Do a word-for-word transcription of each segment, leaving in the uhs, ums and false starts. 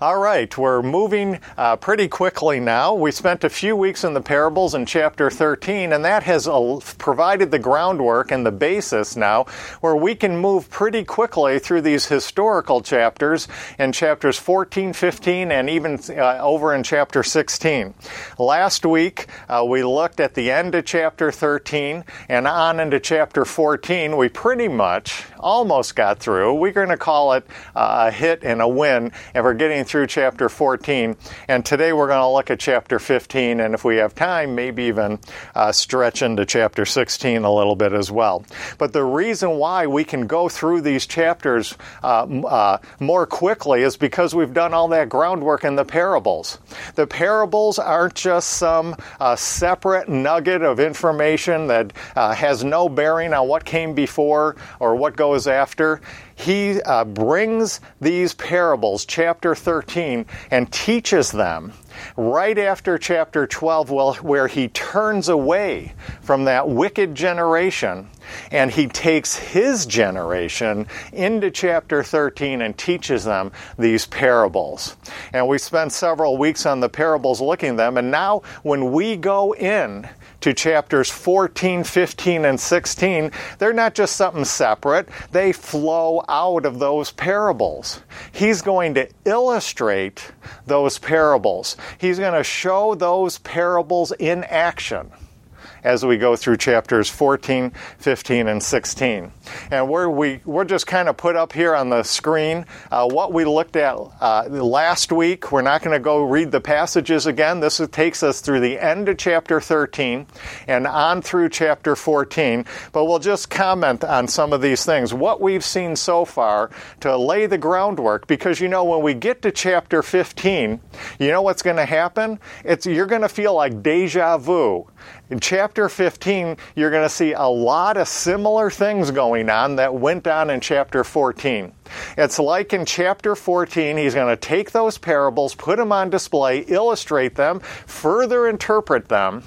All right, we're moving uh, pretty quickly now. We spent a few weeks in the parables in chapter thirteen, and that has uh, provided the groundwork and the basis now where we can move pretty quickly through these historical chapters in chapters fourteen, fifteen, and even uh, over in chapter sixteen. Last week, uh, we looked at the end of chapter thirteen and on into chapter fourteen. We pretty much almost got through. We're going to call it uh, a hit and a win, and we're getting through chapter fourteen, and today we're going to look at chapter fifteen, and if we have time, maybe even uh, stretch into chapter sixteen a little bit as well. But the reason why we can go through these chapters uh, uh, more quickly is because we've done all that groundwork in the parables. The parables aren't just some uh, separate nugget of information that uh, has no bearing on what came before or what goes after. He uh, brings these parables, chapter thirteen, and teaches them right after chapter twelve, well, where he turns away from that wicked generation, and he takes his generation into chapter thirteen and teaches them these parables. And we spent several weeks on the parables looking at them, and now when we go in to chapters fourteen, fifteen, and sixteen, they're not just something separate. They flow out of those parables. He's going to illustrate those parables. He's going to show those parables in action as we go through chapters fourteen, fifteen, and sixteen. And we're, we, we're just kind of put up here on the screen uh, what we looked at uh, last week. We're not going to go read the passages again. This is, takes us through the end of chapter thirteen and on through chapter fourteen. But we'll just comment on some of these things, what we've seen so far to lay the groundwork. Because, you know, when we get to chapter fifteen, you know what's going to happen? It's, you're going to feel like deja vu. In chapter fifteen, you're going to see a lot of similar things going on that went on in chapter fourteen. It's like in chapter fourteen, he's going to take those parables, put them on display, illustrate them, further interpret them,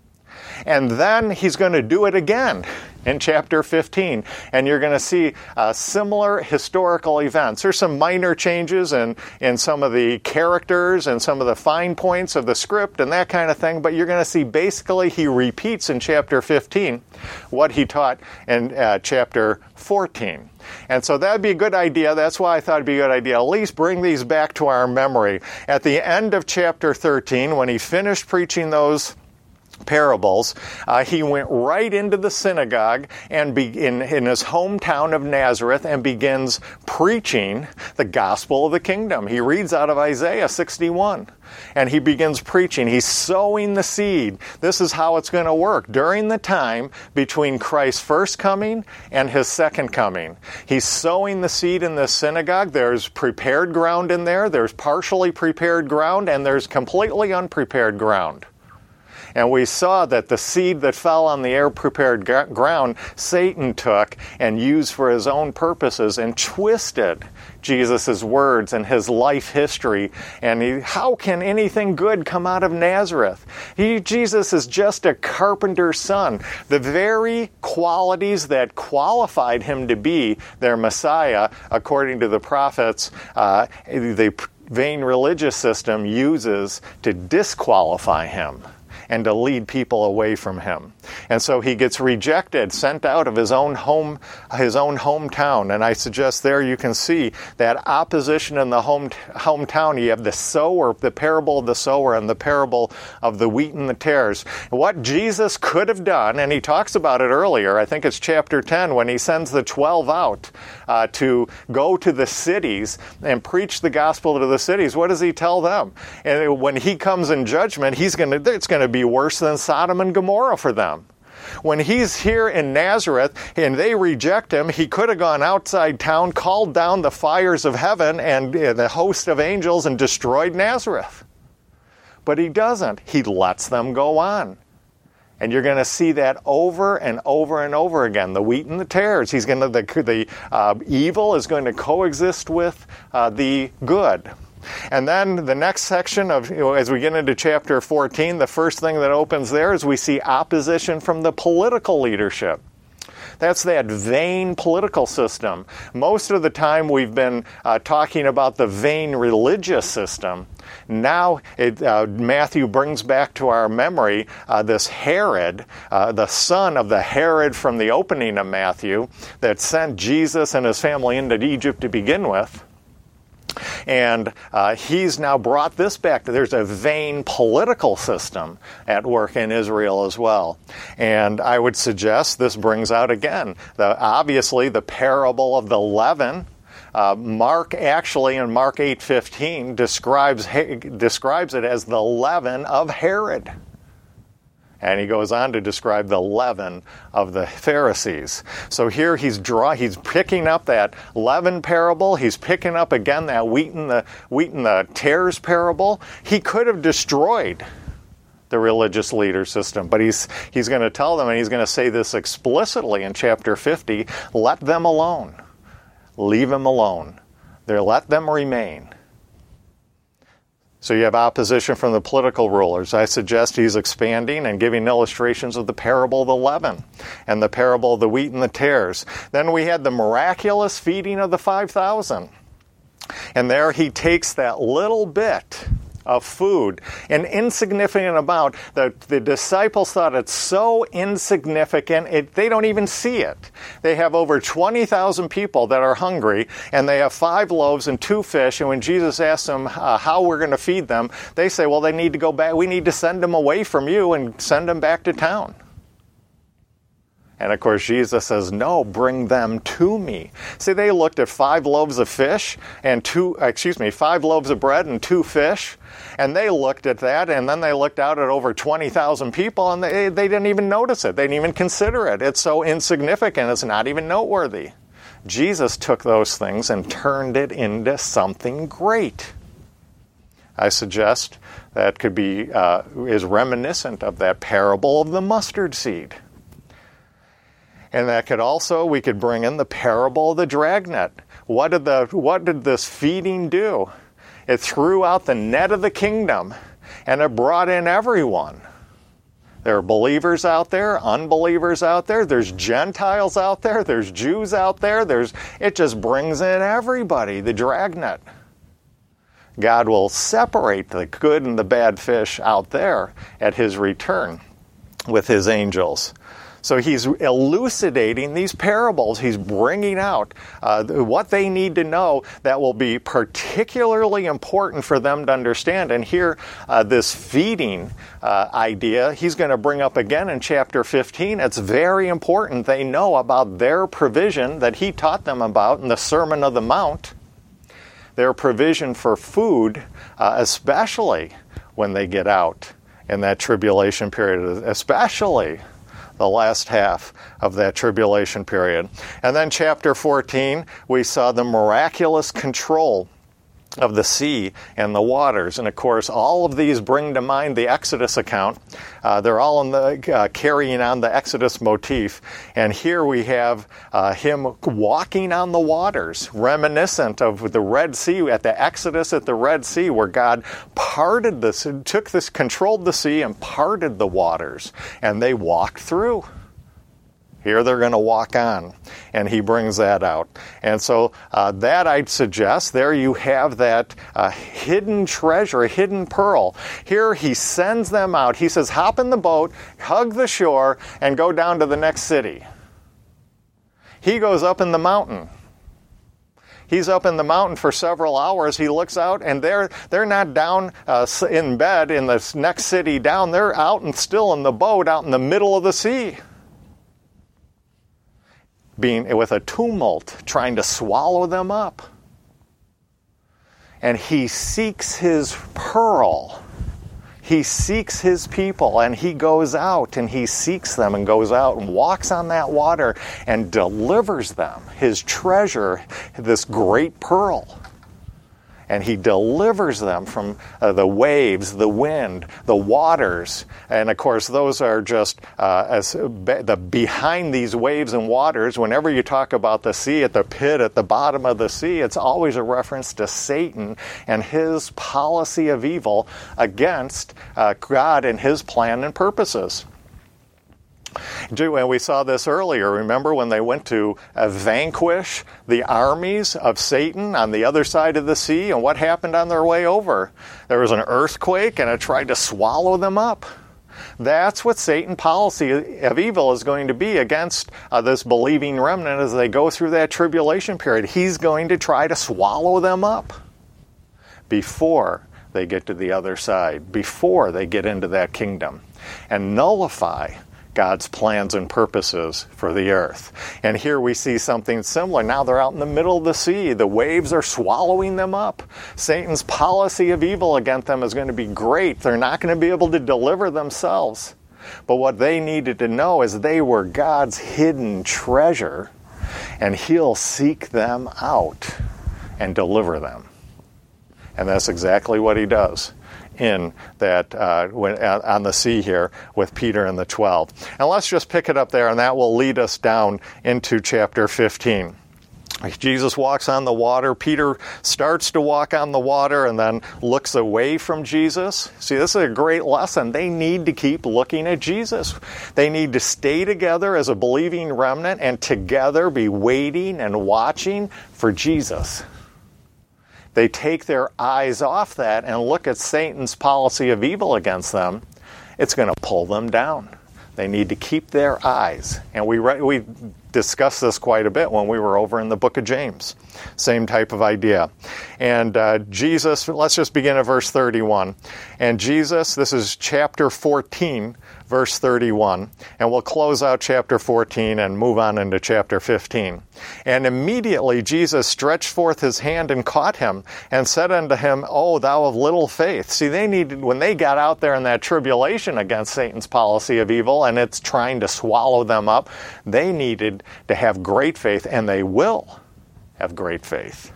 and then he's going to do it again in chapter fifteen, and you're going to see uh, similar historical events. There's some minor changes in, in some of the characters and some of the fine points of the script and that kind of thing, but you're going to see basically he repeats in chapter fifteen what he taught in uh, chapter fourteen. And so that would be a good idea. That's why I thought it would be a good idea. At least bring these back to our memory. At the end of chapter thirteen, when he finished preaching those parables, uh, he went right into the synagogue and be, in, in his hometown of Nazareth and begins preaching the gospel of the kingdom. He reads out of Isaiah sixty-one. And he begins preaching. He's sowing the seed. This is how it's going to work during the time between Christ's first coming and his second coming. He's sowing the seed in the synagogue. There's prepared ground in there. There's partially prepared ground, and there's completely unprepared ground. And we saw that the seed that fell on the air-prepared ground, Satan took and used for his own purposes and twisted Jesus' words and his life history. And he, how can anything good come out of Nazareth? He, Jesus is just a carpenter's son. The very qualities that qualified him to be their Messiah, according to the prophets, uh, the vain religious system uses to disqualify him and to lead people away from him. And so he gets rejected, sent out of his own home, his own hometown. And I suggest there you can see that opposition in the home hometown. You have the sower, the parable of the sower, and the parable of the wheat and the tares. What Jesus could have done, and he talks about it earlier, I think it's chapter ten, when he sends the twelve out uh, to go to the cities and preach the gospel to the cities. What does he tell them? And when he comes in judgment, he's going to, it's going to be worse than Sodom and Gomorrah for them. When he's here in Nazareth and they reject him, he could have gone outside town, called down the fires of heaven and uh, the host of angels and destroyed Nazareth. But he doesn't. He lets them go on. And you're going to see that over and over and over again. The wheat and the tares. He's going to the the uh, evil is going to coexist with uh, the good. And then the next section of, you know, as we get into chapter fourteen, the first thing that opens there is we see opposition from the political leadership. That's that vain political system. Most of the time we've been uh, talking about the vain religious system. Now it, uh, Matthew brings back to our memory uh, this Herod, uh, the son of the Herod from the opening of Matthew, that sent Jesus and his family into Egypt to begin with. And uh, he's now brought this back. There's a vain political system at work in Israel as well. And I would suggest this brings out again, the, obviously, the parable of the leaven. Uh, Mark actually in Mark eight fifteen describes, describes it as the leaven of Herod. And he goes on to describe the leaven of the Pharisees. So here he's draw, he's picking up that leaven parable. He's picking up again that wheat and the wheat and the tares parable. He could have destroyed the religious leader system, but he's he's going to tell them, and he's going to say this explicitly in chapter fifty: let them alone, leave them alone. There, let them remain. So you have opposition from the political rulers. I suggest he's expanding and giving illustrations of the parable of the leaven and the parable of the wheat and the tares. Then we had the miraculous feeding of the five thousand. And there he takes that little bit of food, an insignificant amount. The, the disciples thought it's so insignificant, it, they don't even see it. They have over twenty thousand people that are hungry, and they have five loaves and two fish, and when Jesus asks them uh, how we're going to feed them, they say, well, they need to go back. We need to send them away from you and send them back to town. And of course, Jesus says, no, bring them to me. See, they looked at five loaves of fish and two, excuse me, five loaves of bread and two fish. And they looked at that, and then they looked out at over twenty thousand people, and they, they didn't even notice it. They didn't even consider it. It's so insignificant, it's not even noteworthy. Jesus took those things and turned it into something great. I suggest that could be, uh, is reminiscent of that parable of the mustard seed. And that could also, we could bring in the parable of the dragnet. What did the what did this feeding do? It threw out the net of the kingdom, and it brought in everyone. There are believers out there, unbelievers out there, there's Gentiles out there, there's Jews out there, there's it just brings in everybody, the dragnet. God will separate the good and the bad fish out there at his return with his angels. So he's elucidating these parables. He's bringing out uh, what they need to know that will be particularly important for them to understand. And here, uh, this feeding uh, idea, he's going to bring up again in chapter fifteen. It's very important they know about their provision that he taught them about in the Sermon on the Mount. Their provision for food, uh, especially when they get out in that tribulation period, especially the last half of that tribulation period. And then chapter fourteen, we saw the miraculous control of the sea and the waters. And of course, all of these bring to mind the Exodus account. Uh, they're all in the uh, carrying on the Exodus motif. And here we have uh, him walking on the waters, reminiscent of the Red Sea, at the Exodus at the Red Sea, where God parted this, took this, controlled the sea and parted the waters, and they walked through. Here they're going to walk on, and he brings that out. And so uh, that I'd suggest, there you have that uh, hidden treasure, a hidden pearl. Here he sends them out. He says, hop in the boat, hug the shore, and go down to the next city. He goes up in the mountain. He's up in the mountain for several hours. He looks out, and they're they're not down uh, in bed in the next city down. They're out and still in the boat out in the middle of the sea, being with a tumult, trying to swallow them up. And he seeks his pearl. He seeks his people, and he goes out and he seeks them and goes out and walks on that water and delivers them his treasure, this great pearl. And he delivers them from uh, the waves, the wind, the waters. And of course, those are just uh, as be, the behind these waves and waters. Whenever you talk about the sea, at the pit, at the bottom of the sea, it's always a reference to Satan and his policy of evil against uh, God and his plan and purposes. And we saw this earlier. Remember when they went to uh, vanquish the armies of Satan on the other side of the sea? And what happened on their way over? There was an earthquake and it tried to swallow them up. That's what Satan's policy of evil is going to be against uh, this believing remnant as they go through that tribulation period. He's going to try to swallow them up before they get to the other side, before they get into that kingdom, and nullify God's plans and purposes for the earth. And here we see something similar. Now they're out in the middle of the sea. The waves are swallowing them up. Satan's policy of evil against them is going to be great. They're not going to be able to deliver themselves. But what they needed to know is they were God's hidden treasure, and He'll seek them out and deliver them. And that's exactly what He does in that uh, when, uh, on the sea here with Peter and the twelve. And let's just pick it up there, and that will lead us down into chapter fifteen. Jesus walks on the water. Peter starts to walk on the water and then looks away from Jesus. See, this is a great lesson. They need to keep looking at Jesus. They need to stay together as a believing remnant and together be waiting and watching for Jesus. They take their eyes off that and look at Satan's policy of evil against them, it's going to pull them down. They need to keep their eyes. And we re- we discussed this quite a bit when we were over in the book of James. Same type of idea. And uh, Jesus, let's just begin at verse thirty-one. And Jesus, this is chapter fourteen, verse thirty-one. And we'll close out chapter fourteen and move on into chapter fifteen. And immediately Jesus stretched forth his hand and caught him and said unto him, O thou of little faith. See, they needed, when they got out there in that tribulation against Satan's policy of evil and it's trying to swallow them up, they needed to have great faith, and they will have great faith.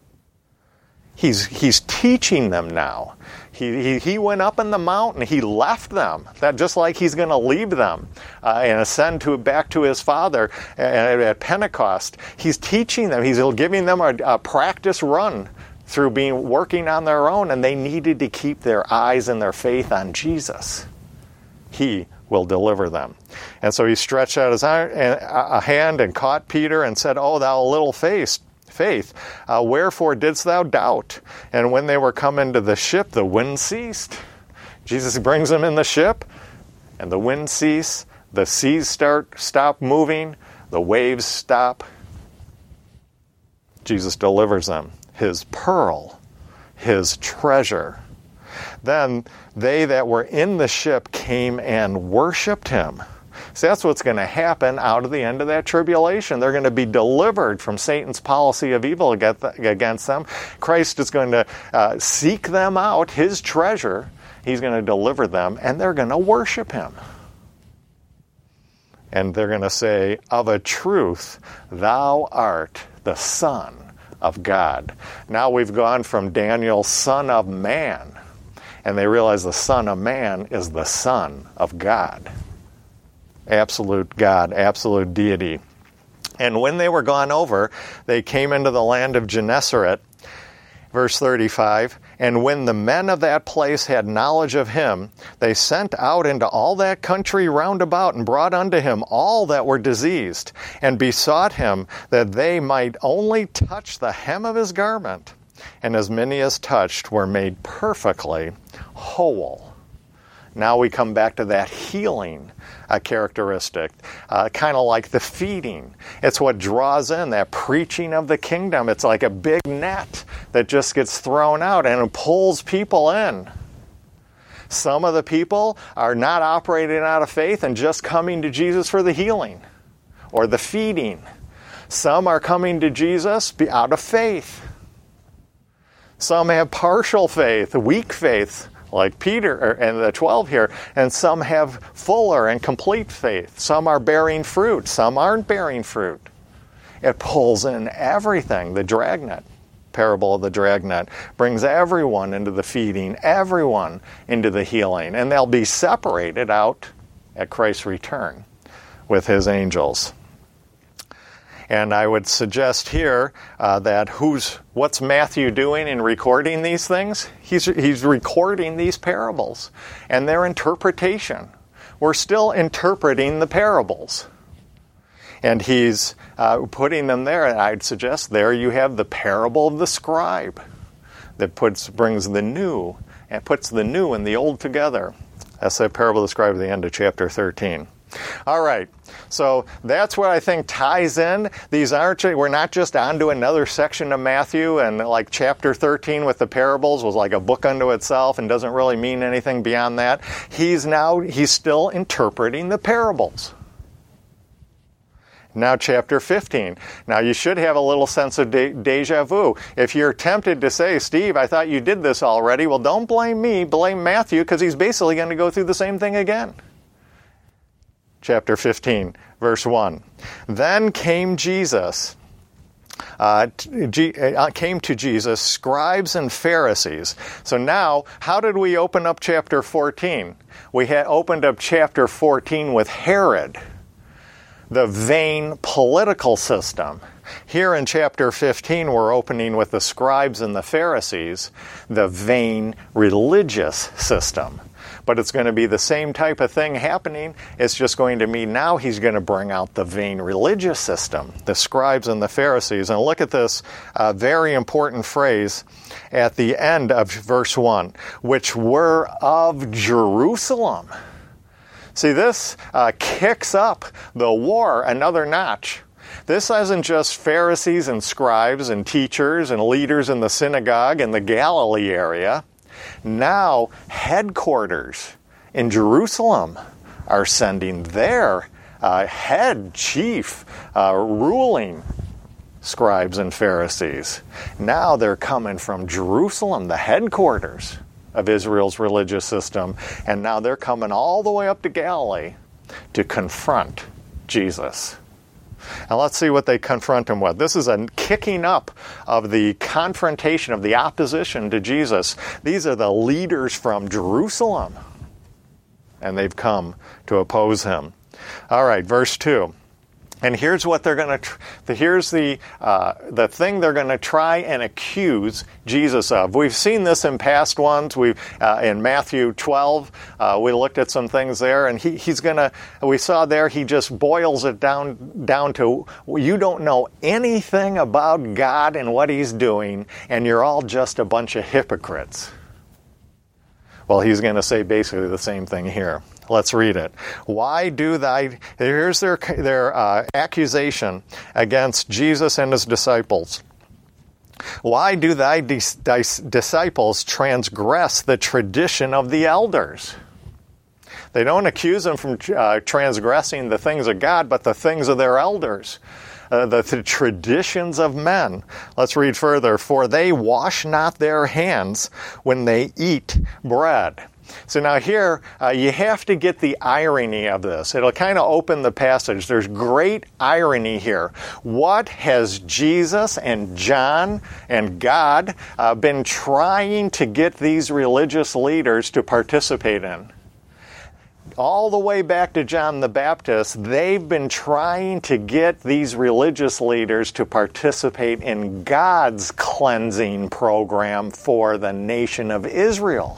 He's, he's teaching them now. He, he, he went up in the mountain. He left them, that just like he's going to leave them uh, and ascend to back to his Father at, at Pentecost. He's teaching them. He's giving them a, a practice run through being working on their own, and they needed to keep their eyes and their faith on Jesus. He will deliver them. And so he stretched out his a hand and caught Peter and said, O thou little faith, faith, uh, wherefore didst thou doubt? And when they were come into the ship, the wind ceased. Jesus brings them in the ship, and the wind ceased. The seas start stop moving. The waves stop. Jesus delivers them. His pearl, his treasure. Then they that were in the ship came and worshipped him. See, that's what's going to happen out of the end of that tribulation. They're going to be delivered from Satan's policy of evil against them. Christ is going to uh, seek them out, his treasure. He's going to deliver them, and they're going to worship him. And they're going to say, of a truth, thou art the Son of God. Now we've gone from Daniel, Son of Man, and they realize the Son of Man is the Son of God. Absolute God, absolute deity. And when they were gone over, they came into the land of Gennesaret, verse thirty-five, and when the men of that place had knowledge of him, they sent out into all that country round about and brought unto him all that were diseased, and besought him that they might only touch the hem of his garment. And as many as touched were made perfectly whole. Now we come back to that healing uh, characteristic, uh, kind of like the feeding. It's what draws in that preaching of the kingdom. It's like a big net that just gets thrown out and it pulls people in. Some of the people are not operating out of faith and just coming to Jesus for the healing or the feeding. Some are coming to Jesus out of faith. Some have partial faith, weak faith, like Peter and the twelve here, and some have fuller and complete faith. Some are bearing fruit, some aren't bearing fruit. It pulls in everything. The dragnet, parable of the dragnet, brings everyone into the feeding, everyone into the healing, and they'll be separated out at Christ's return with his angels. And I would suggest here uh, that who's what's Matthew doing in recording these things? He's he's recording these parables and their interpretation. we're still interpreting the parables. And he's uh, putting them there, and I'd suggest there you have the parable of the scribe that puts brings the new and puts the new and the old together. That's the parable of the scribe at the end of chapter thirteen. All right, so that's what I think ties in. These aren't, we're not just onto another section of Matthew, and like chapter thirteen with the parables was like a book unto itself and doesn't really mean anything beyond that. He's now, he's still interpreting the parables. Now chapter fifteen. Now you should have a little sense of de- deja vu. If you're tempted to say, Steve, I thought you did this already, well, don't blame me, blame Matthew, because he's basically going to go through the same thing again. Chapter fifteen, verse one. Then came Jesus, uh, G- uh, came to Jesus, scribes and Pharisees. So now, how did we open up chapter fourteen? We had opened up chapter fourteen with Herod, the vain political system. Here in chapter fifteen, we're opening with the scribes and the Pharisees, the vain religious system. But it's going to be the same type of thing happening. It's just going to mean now he's going to bring out the vain religious system, the scribes and the Pharisees. And look at this uh, very important phrase at the end of verse one, which were of Jerusalem. See, this uh, kicks up the war another notch. This isn't just Pharisees and scribes and teachers and leaders in the synagogue in the Galilee area. Now, headquarters in Jerusalem are sending their uh, head, chief, uh, ruling scribes and Pharisees. Now they're coming from Jerusalem, the headquarters of Israel's religious system, and now they're coming all the way up to Galilee to confront Jesus. And let's see what they confront him with. This is a kicking up of the confrontation, of the opposition to Jesus. These are the leaders from Jerusalem, and they've come to oppose him. All right, verse two. And here's what they're going to. Tr- here's the uh, the thing they're going to try and accuse Jesus of. We've seen this in past ones. We've uh, in Matthew twelve. Uh, we looked at some things there, and he, he's going to. We saw there he just boils it down down to you don't know anything about God and what He's doing, and you're all just a bunch of hypocrites. Well, he's going to say basically the same thing here. Let's read it. Why do thy... Here's their, their uh, accusation against Jesus and his disciples. Why do thy dis- dis- disciples transgress the tradition of the elders? They don't accuse them from uh, transgressing the things of God, but the things of their elders. Uh, the, the traditions of men. Let's read further. For they wash not their hands when they eat bread. So now here, uh, you have to get the irony of this. It'll kind of open the passage. There's great irony here. What has Jesus and John and God uh, been trying to get these religious leaders to participate in? All the way back to John the Baptist, they've been trying to get these religious leaders to participate in God's cleansing program for the nation of Israel.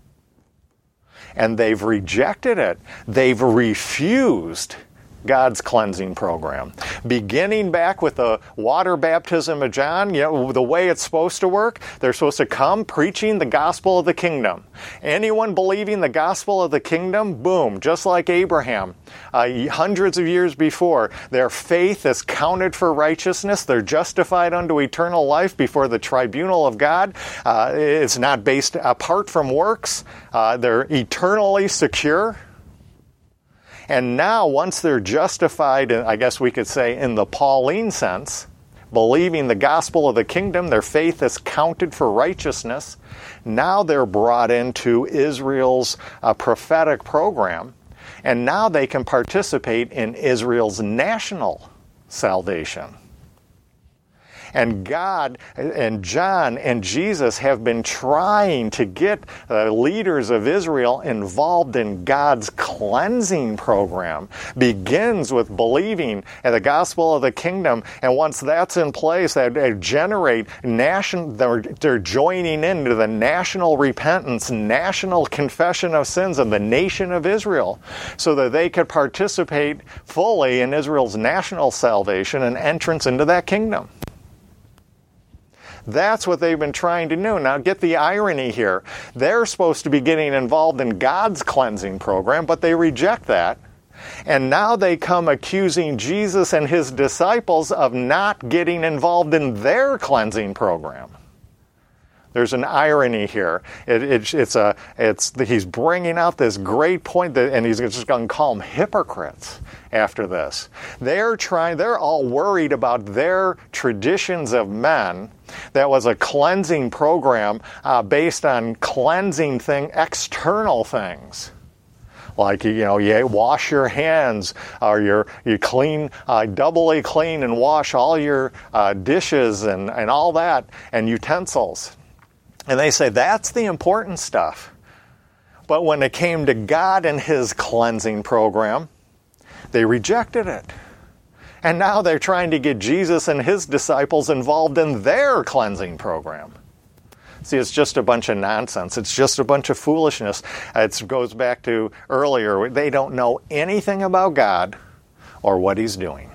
And they've rejected it. They've refused God's cleansing program. Beginning back with the water baptism of John, you know, the way it's supposed to work, they're supposed to come preaching the gospel of the kingdom. Anyone believing the gospel of the kingdom, boom, just like Abraham, uh, hundreds of years before, their faith is counted for righteousness. They're justified unto eternal life before the tribunal of God. Uh, it's not based apart from works. Uh, they're eternally secure. And now, once they're justified, I guess we could say in the Pauline sense, believing the gospel of the kingdom, their faith is counted for righteousness. Now they're brought into Israel's uh, prophetic program, and now they can participate in Israel's national salvation. And God and John and Jesus have been trying to get the leaders of Israel involved in God's cleansing program. Begins with believing in the gospel of the kingdom, and once that's in place, they generate national, they're, they're joining into the national repentance, national confession of sins of the nation of Israel, so that they could participate fully in Israel's national salvation and entrance into that kingdom. That's what they've been trying to do. Now get the irony here. They're supposed to be getting involved in God's cleansing program, but they reject that. And now they come accusing Jesus and his disciples of not getting involved in their cleansing program. There's an irony here. It, it, it's a, it's he's bringing out this great point, that, and he's just going to call them hypocrites after this. They're trying. They're all worried about their traditions of men. That was a cleansing program uh, based on cleansing thing, external things. Like, you know, you wash your hands, or you're, you clean, uh, doubly clean and wash all your uh, dishes and, and all that, and utensils. And they say that's the important stuff. But when it came to God and his cleansing program, they rejected it. And now they're trying to get Jesus and his disciples involved in their cleansing program. See, it's just a bunch of nonsense. It's just a bunch of foolishness. It goes back to earlier. They don't know anything about God or what he's doing.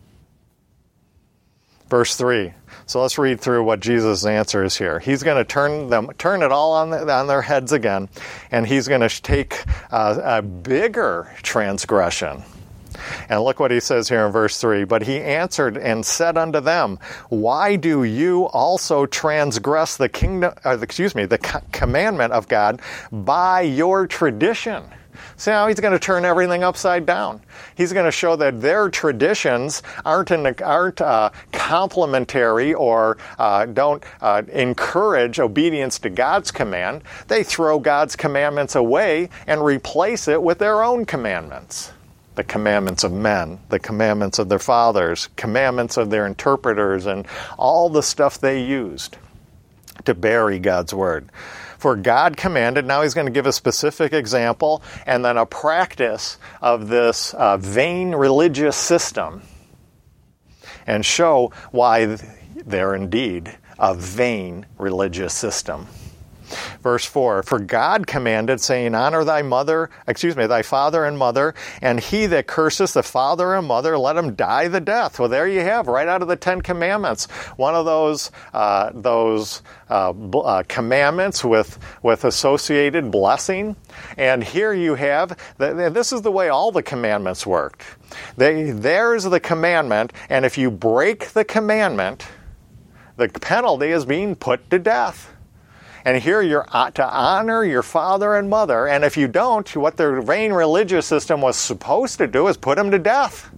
Verse three. So let's read through what Jesus' answer is here. He's going to turn them, turn it all on, the, on their heads again, and he's going to take uh, a bigger transgression. And look what he says here in verse three. But he answered and said unto them, why do you also transgress the kingdom, or excuse me, the co- commandment of God by your tradition? See how he's going to turn everything upside down. He's going to show that their traditions aren't in, aren't uh, complementary or uh, don't uh, encourage obedience to God's command. They throw God's commandments away and replace it with their own commandments. The commandments of men, the commandments of their fathers, commandments of their interpreters, and all the stuff they used to bury God's word. For God commanded, now he's going to give a specific example and then a practice of this uh, vain religious system and show why they're indeed a vain religious system. Verse four, for God commanded, saying, honor thy mother, excuse me, thy father and mother, and he that curseth the father and mother, let him die the death. Well, there you have, right out of the Ten Commandments, one of those uh, those uh, b- uh, commandments with with associated blessing. And here you have, the, this is the way all the commandments worked. They, there's the commandment, and if you break the commandment, the penalty is being put to death. And here you're to honor your father and mother, and if you don't, what their vain religious system was supposed to do is put them to death.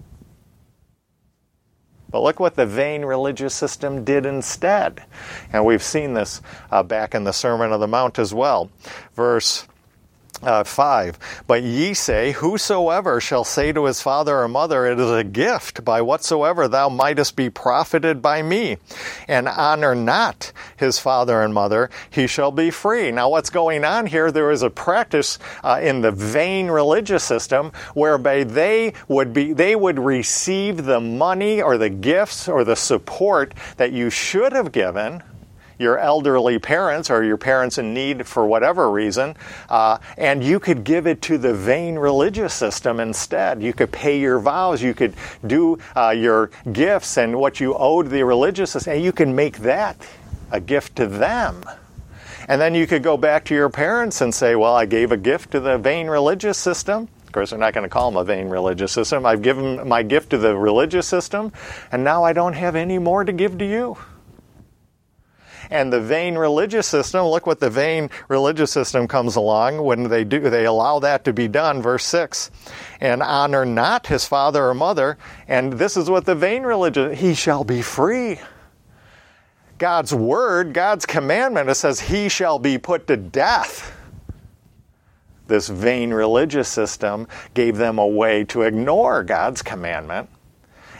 But look what the vain religious system did instead. And we've seen this uh, back in the Sermon on the Mount as well. Verse Uh, five, but ye say, whosoever shall say to his father or mother, it is a gift by whatsoever thou mightest be profited by me, and honor not his father and mother, he shall be free. Now what's going on here, there is a practice uh, in the vain religious system whereby they would be, they would receive the money or the gifts or the support that you should have given your elderly parents or your parents in need for whatever reason, uh, and you could give it to the vain religious system instead. You could pay your vows, you could do uh, your gifts and what you owed the religious system, and you can make that a gift to them. And then you could go back to your parents and say, well, I gave a gift to the vain religious system. Of course, they're not going to call them a vain religious system. I've given my gift to the religious system, and now I don't have any more to give to you. And the vain religious system, look what the vain religious system comes along when they do, they allow that to be done. Verse six, and honor not his father or mother. And this is what the vain religious, he shall be free. God's word, God's commandment, it says he shall be put to death. This vain religious system gave them a way to ignore God's commandment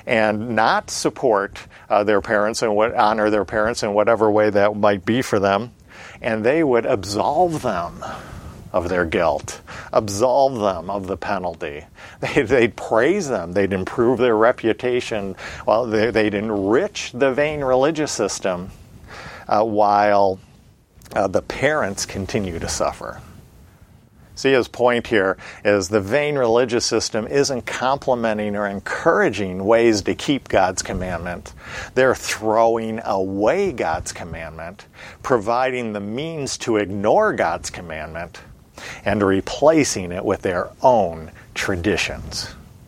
and not support uh, their parents and what, honor their parents in whatever way that might be for them, and they would absolve them of their guilt, absolve them of the penalty. They, they'd praise them. They'd improve their reputation. Well, they, they'd enrich the vain religious system uh, while uh, the parents continue to suffer. See, his point here is the vain religious system isn't complimenting or encouraging ways to keep God's commandment. They're throwing away God's commandment, providing the means to ignore God's commandment, and replacing it with their own traditions.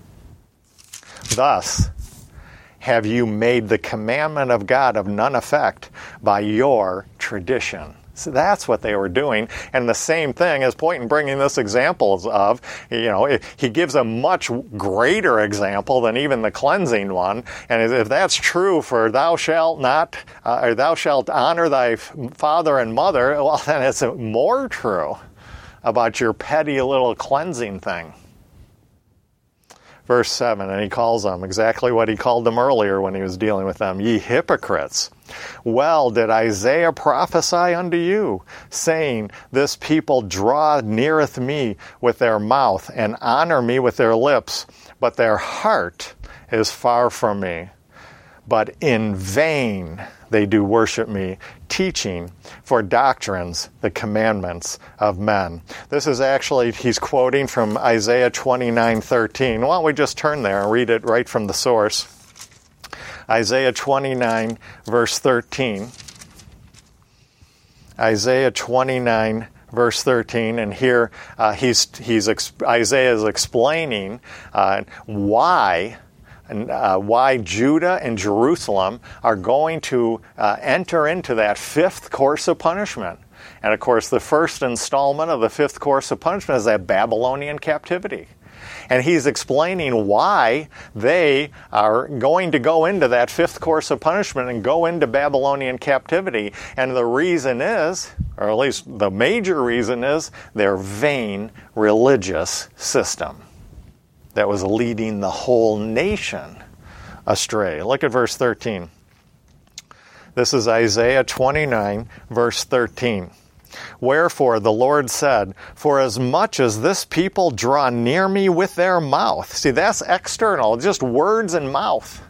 Thus, have you made the commandment of God of none effect by your tradition? So that's what they were doing. And the same thing is point in bringing this examples of, you know, he gives a much greater example than even the cleansing one. And if that's true for thou shalt not, uh, or thou shalt honor thy father and mother, well, then it's more true about your petty little cleansing thing. Verse seven, and he calls them exactly what he called them earlier when he was dealing with them. Ye hypocrites, well did Isaiah prophesy unto you, saying, this people draw neareth me with their mouth, and honor me with their lips, but their heart is far from me. But in vain they do worship me, teaching for doctrines the commandments of men. This is actually, he's quoting from Isaiah twenty-nine thirteen. Why don't we just turn there and read it right from the source. Isaiah twenty-nine, verse thirteen. Isaiah twenty-nine, verse thirteen, and here uh, he's he's Isaiah is explaining uh, why. And, uh, why Judah and Jerusalem are going to uh, enter into that fifth course of punishment. And of course, the first installment of the fifth course of punishment is that Babylonian captivity. And he's explaining why they are going to go into that fifth course of punishment and go into Babylonian captivity. And the reason is, or at least the major reason is, their vain religious system that was leading the whole nation astray. Look at verse thirteen. This is Isaiah twenty-nine, verse thirteen. Wherefore the Lord said, for as much as this people draw near me with their mouth. See, that's external, just words and mouth.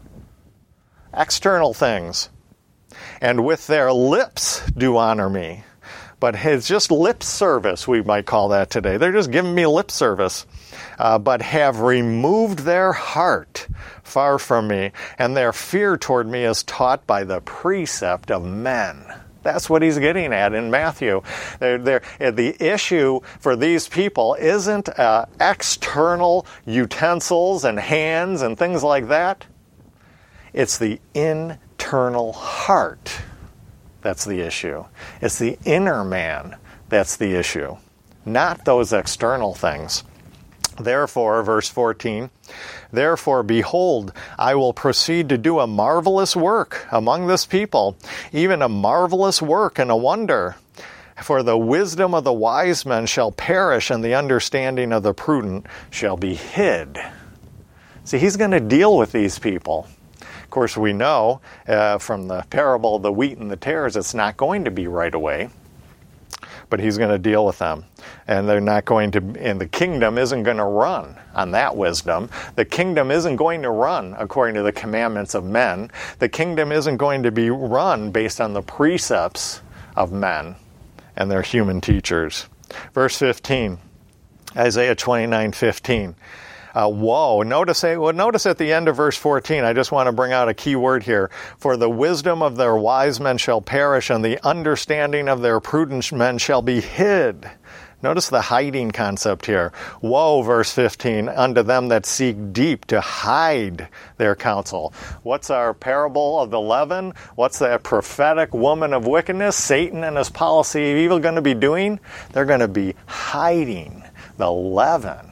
External things. And with their lips do honor me. But it's just lip service, we might call that today. They're just giving me lip service. Uh, but have removed their heart far from me, and their fear toward me is taught by the precept of men. That's what he's getting at in Matthew. They're, they're, the issue for these people isn't uh, external utensils and hands and things like that. It's the internal heart that's the issue. It's the inner man that's the issue, not those external things. Therefore, verse fourteen, therefore, behold, I will proceed to do a marvelous work among this people, even a marvelous work and a wonder. For the wisdom of the wise men shall perish, and the understanding of the prudent shall be hid. See, he's going to deal with these people. Of course, we know uh, from the parable of the wheat and the tares, it's not going to be right away. But he's going to deal with them. And they're not going to, and the kingdom isn't going to run on that wisdom. The kingdom isn't going to run according to the commandments of men. The kingdom isn't going to be run based on the precepts of men and their human teachers. Verse fifteen, Isaiah twenty-nine fifteen. Uh, woe. Notice, well, notice at the end of verse fourteen, I just want to bring out a key word here. For the wisdom of their wise men shall perish, and the understanding of their prudent men shall be hid. Notice the hiding concept here. Woe, verse fifteen, unto them that seek deep to hide their counsel. What's our parable of the leaven? What's that prophetic woman of wickedness, Satan and his policy of evil, going to be doing? They're going to be hiding the leaven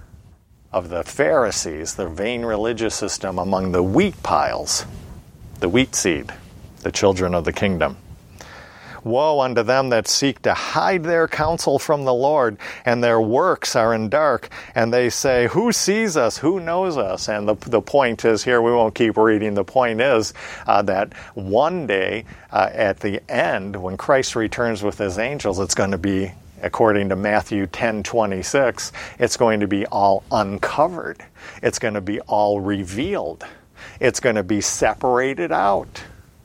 of the Pharisees, the vain religious system, among the wheat piles, the wheat seed, the children of the kingdom. Woe unto them that seek to hide their counsel from the Lord, and their works are in dark, and they say, who sees us? Who knows us? And the, the point is here, we won't keep reading, the point is uh, that one day uh, at the end, when Christ returns with his angels, it's going to be, according to Matthew ten twenty-six, it's going to be all uncovered. It's going to be all revealed. It's going to be separated out.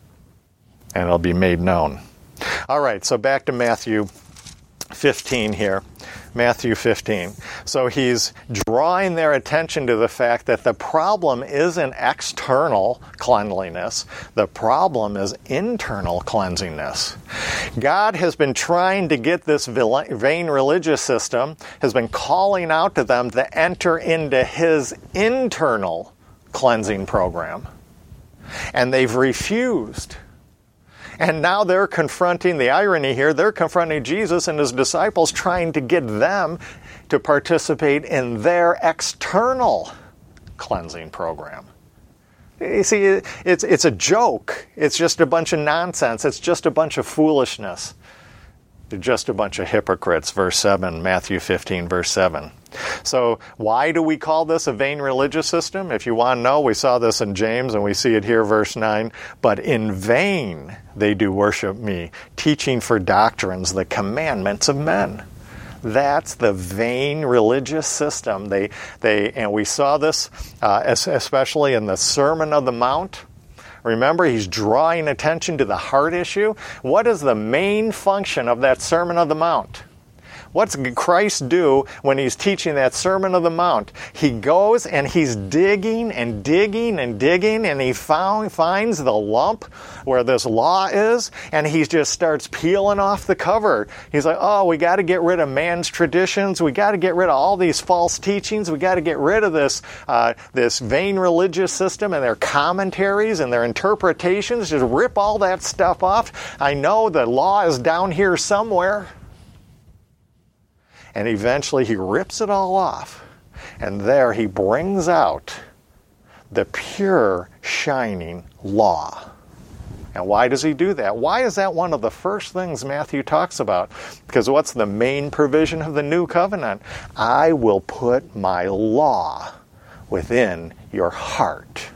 And it'll be made known. All right, so back to Matthew fifteen here. Matthew fifteen. So he's drawing their attention to the fact that the problem isn't external cleanliness. The problem is internal cleansiness. God has been trying to get this vain religious system, has been calling out to them to enter into his internal cleansing program. And they've refused. And now they're confronting, the irony here, they're confronting Jesus and his disciples, trying to get them to participate in their external cleansing program. You see, it's, it's a joke. It's just a bunch of nonsense. It's just a bunch of foolishness. They're just a bunch of hypocrites, verse seven, Matthew fifteen, verse seven. So why do we call this a vain religious system? If you want to know, we saw this in James, and we see it here, verse nine. But in vain they do worship me, teaching for doctrines the commandments of men. That's the vain religious system. They, they, and we saw this uh, especially in the Sermon on the Mount. Remember, he's drawing attention to the heart issue. What is the main function of that Sermon on the Mount? What's Christ do when he's teaching that Sermon on the Mount? He goes and he's digging and digging and digging, and he found, finds the lump where this law is, and he just starts peeling off the cover. He's like, oh, we got to get rid of man's traditions. We got to get rid of all these false teachings. We got to get rid of this, uh, this vain religious system and their commentaries and their interpretations. Just rip all that stuff off. I know the law is down here somewhere. And eventually he rips it all off. And there he brings out the pure, shining law. And why does he do that? Why is that one of the first things Matthew talks about? Because what's the main provision of the new covenant? I will put my law within your heart.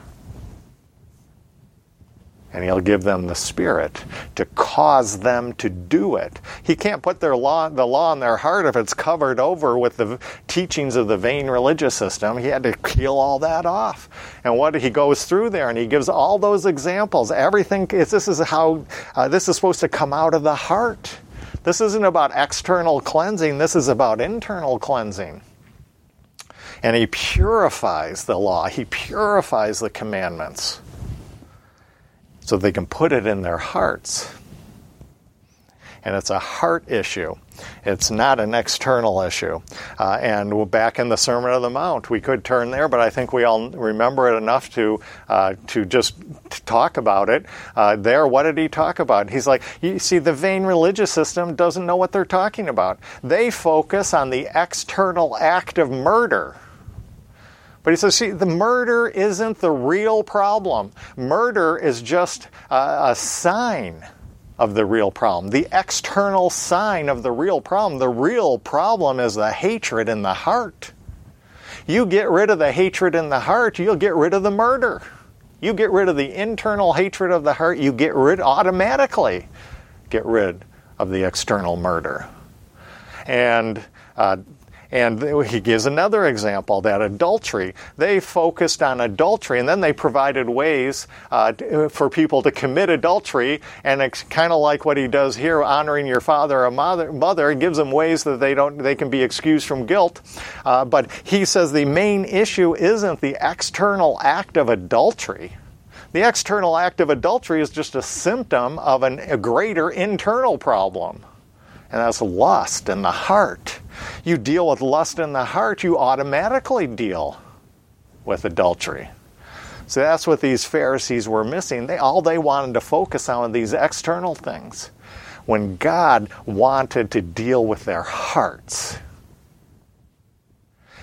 And he'll give them the Spirit to cause them to do it. He can't put their law, the law in their heart if it's covered over with the teachings of the vain religious system. He had to peel all that off. And what he goes through there, and he gives all those examples. Everything is, this is how uh, this is supposed to come out of the heart. This isn't about external cleansing. This is about internal cleansing. And he purifies the law. He purifies the commandments, so they can put it in their hearts. And it's a heart issue. It's not an external issue. Uh, and back in the Sermon on the Mount, we could turn there, but I think we all remember it enough to uh, to just talk about it. Uh, there, what did he talk about? He's like, you see, the vain religious system doesn't know what they're talking about. They focus on the external act of murder. But he says, see, the murder isn't the real problem. Murder is just a, a sign of the real problem, the external sign of the real problem. The real problem is the hatred in the heart. You get rid of the hatred in the heart, you'll get rid of the murder. You get rid of the internal hatred of the heart, you get rid, automatically get rid of the external murder. And uh, And he gives another example, that adultery. They focused on adultery, and then they provided ways uh, for people to commit adultery. And it's kind of like what he does here, honoring your father or mother. Mother, he gives them ways that they don't, they can be excused from guilt. Uh, but he says the main issue isn't the external act of adultery. The external act of adultery is just a symptom of an, a greater internal problem. And that's lust in the heart. You deal with lust in the heart, you automatically deal with adultery. So that's what these Pharisees were missing. They all they wanted to focus on were these external things, when God wanted to deal with their hearts.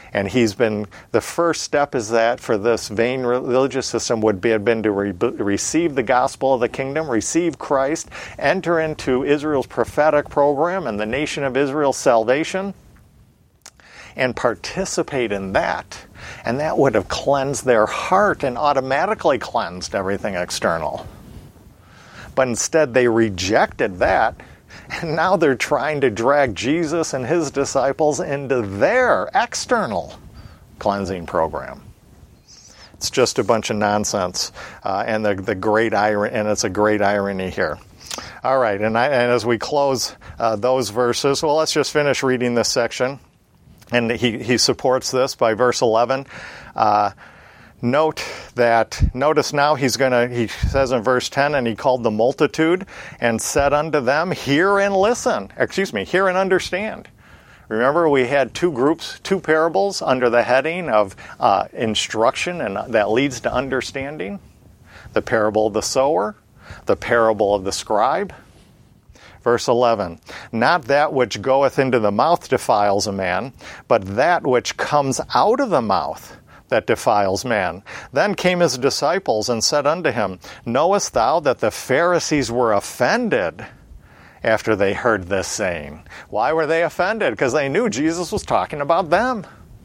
And he's been, the first step is that for this vain religious system would be, have been to re, receive the gospel of the kingdom, receive Christ, enter into Israel's prophetic program and the nation of Israel's salvation, and participate in that. And that would have cleansed their heart and automatically cleansed everything external. But instead they rejected that, and now they're trying to drag Jesus and his disciples into their external cleansing program. It's just a bunch of nonsense, uh, and the the great irony, and it's a great irony here. All right, and, I, and as we close uh, those verses, well, let's just finish reading this section. And he, he supports this by verse eleven. Uh, note that, notice now he's going to, he says in verse ten, and he called the multitude and said unto them, hear and listen. Excuse me, hear and understand. Remember, we had two groups, two parables under the heading of uh, instruction, and that leads to understanding. The parable of the sower, the parable of the scribe. Verse eleven, not that which goeth into the mouth defiles a man, but that which comes out of the mouth that defiles man. Then came his disciples and said unto him, knowest thou that the Pharisees were offended after they heard this saying? Why were they offended? Because they knew Jesus was talking about them.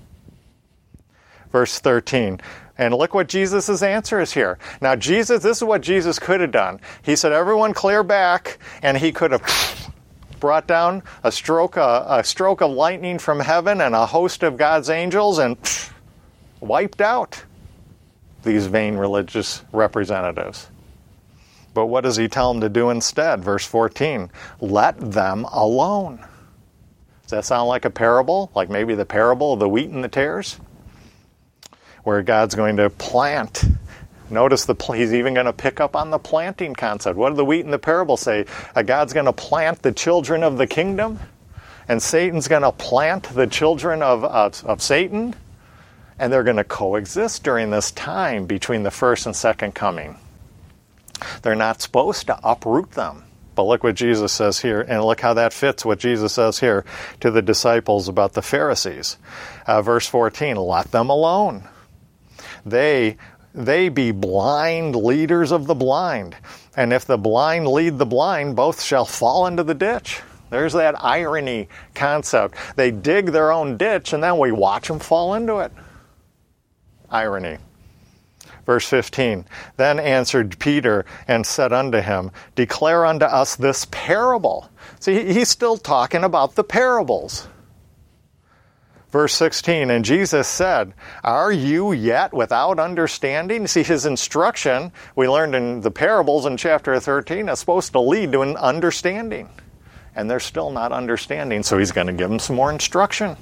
Verse thirteen, and look what Jesus' answer is here. Now, Jesus, this is what Jesus could have done. He said, everyone clear back, and he could have brought down a stroke, a, a stroke of lightning from heaven and a host of God's angels and wiped out these vain religious representatives. But what does he tell them to do instead? Verse fourteen, let them alone. Does that sound like a parable? Like maybe the parable of the wheat and the tares? Where God's going to plant. Notice the he's even going to pick up on the planting concept. What do the wheat and the parable say? Uh, God's going to plant the children of the kingdom, and Satan's going to plant the children of, of, of Satan, and they're going to coexist during this time between the first and second coming. They're not supposed to uproot them. But look what Jesus says here, and look how that fits what Jesus says here to the disciples about the Pharisees. Uh, verse fourteen, let them alone. They they be blind leaders of the blind. And if the blind lead the blind, both shall fall into the ditch. There's that irony concept. They dig their own ditch, and then we watch them fall into it. Irony. Verse fifteen, then answered Peter and said unto him, declare unto us this parable. See, he's still talking about the parables. Verse sixteen, and Jesus said, are you yet without understanding? See, his instruction, we learned in the parables in chapter thirteen, is supposed to lead to an understanding. And they're still not understanding, so he's going to give them some more instruction.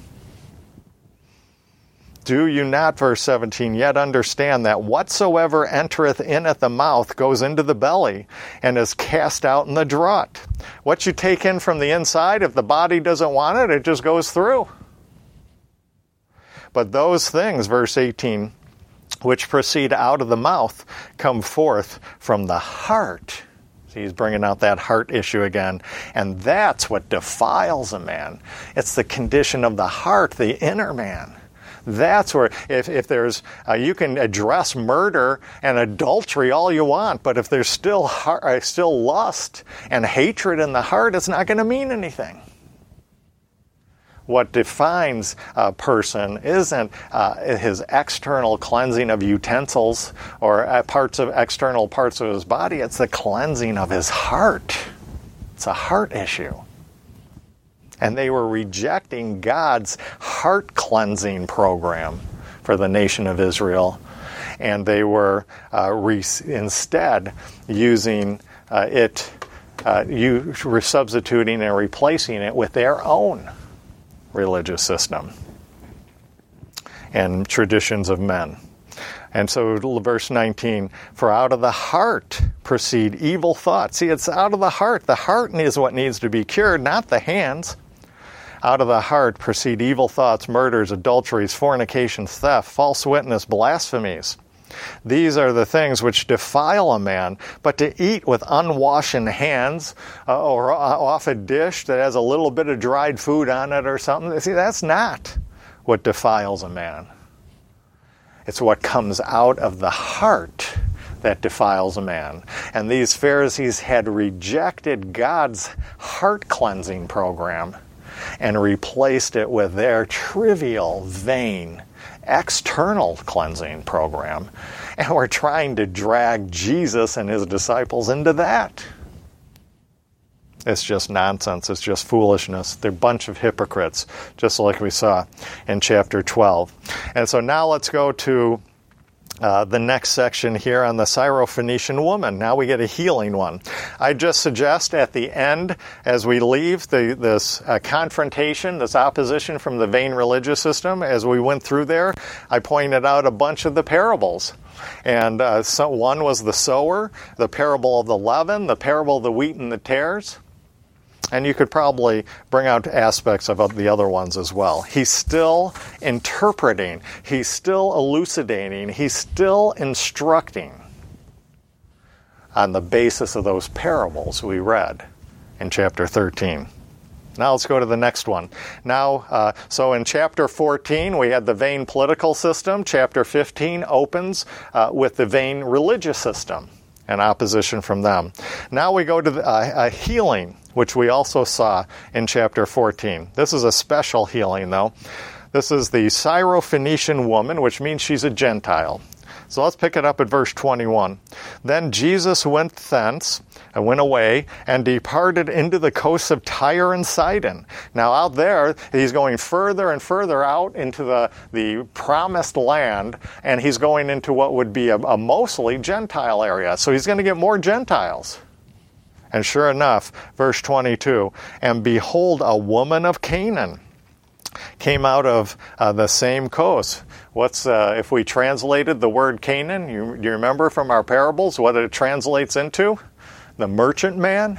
Do you not, verse seventeen, yet understand that whatsoever entereth in at the mouth goes into the belly and is cast out in the draught? What you take in from the inside, if the body doesn't want it, it just goes through. But those things, verse eighteen, which proceed out of the mouth, come forth from the heart. See, he's bringing out that heart issue again. And that's what defiles a man. It's the condition of the heart, the inner man. That's where, if, if there's, uh, you can address murder and adultery all you want, but if there's still heart, uh, still lust and hatred in the heart, it's not going to mean anything. What defines a person isn't uh, his external cleansing of utensils or uh, parts of external parts of his body. It's the cleansing of his heart. It's a heart issue. And they were rejecting God's heart cleansing program for the nation of Israel. And they were uh, re- instead using uh, it, uh, you, substituting and replacing it with their own religious system and traditions of men. And so verse nineteen, for out of the heart proceed evil thoughts. See, it's out of the heart. The heart is what needs to be cured, not the hands. Out of the heart proceed evil thoughts, murders, adulteries, fornications, theft, false witness, blasphemies. These are the things which defile a man, but to eat with unwashen hands uh, or off a dish that has a little bit of dried food on it or something, see, that's not what defiles a man. It's what comes out of the heart that defiles a man. And these Pharisees had rejected God's heart cleansing program and replaced it with their trivial, vain, external cleansing program. And were trying to drag Jesus and his disciples into that. It's just nonsense. It's just foolishness. They're a bunch of hypocrites, just like we saw in chapter twelve. And so now let's go to uh, the next section here on the Syrophoenician woman. Now we get a healing one. I just suggest at the end, as we leave the, this uh, confrontation, this opposition from the vain religious system, as we went through there, I pointed out a bunch of the parables. And uh, so one was the sower, the parable of the leaven, the parable of the wheat and the tares. And you could probably bring out aspects of the other ones as well. He's still interpreting. He's still elucidating. He's still instructing on the basis of those parables we read in chapter thirteen. Now let's go to the next one. Now, uh, so in chapter fourteen, we had the vain political system. Chapter fifteen opens uh, with the vain religious system and opposition from them. Now we go to the, uh, a healing, which we also saw in chapter fourteen. This is a special healing, though. This is the Syrophoenician woman, which means she's a Gentile. So let's pick it up at verse twenty-one. Then Jesus went thence, and went away, and departed into the coasts of Tyre and Sidon. Now out there, he's going further and further out into the, the promised land, and he's going into what would be a, a mostly Gentile area. So he's going to get more Gentiles. And sure enough, verse twenty-two, and behold, a woman of Canaan came out of uh, the same coast. What's uh, if we translated the word Canaan? You, you remember from our parables what it translates into? The merchant man.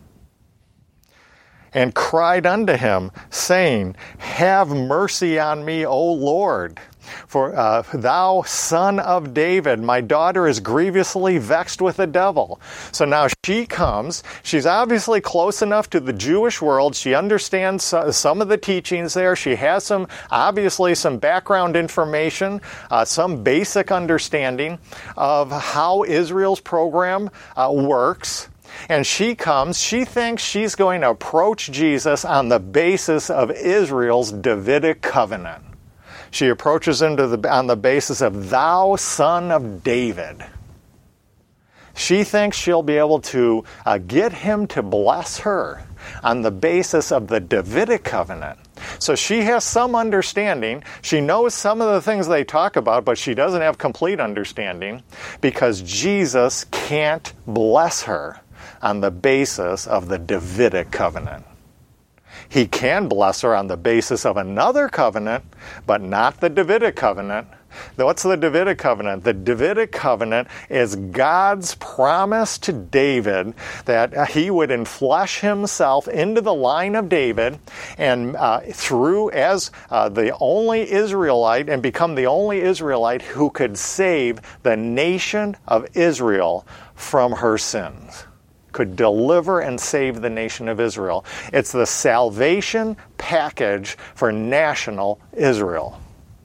And cried unto him, saying, have mercy on me, O Lord, for uh, thou son of David, my daughter is grievously vexed with the devil. So now she comes. She's obviously close enough to the Jewish world. She understands some of the teachings there. She has some, obviously, some background information, uh, some basic understanding of how Israel's program uh, works. And she comes, she thinks she's going to approach Jesus on the basis of Israel's Davidic covenant. She approaches him to the, on the basis of thou son of David. She thinks she'll be able to uh, get him to bless her on the basis of the Davidic covenant. So she has some understanding. She knows some of the things they talk about, but she doesn't have complete understanding because Jesus can't bless her on the basis of the Davidic covenant. He can bless her on the basis of another covenant, but not the Davidic covenant. What's the Davidic covenant? The Davidic covenant is God's promise to David that he would enflesh himself into the line of David and uh, through as uh, the only Israelite and become the only Israelite who could save the nation of Israel from her sins. Could deliver and save the nation of Israel. It's the salvation package for national Israel.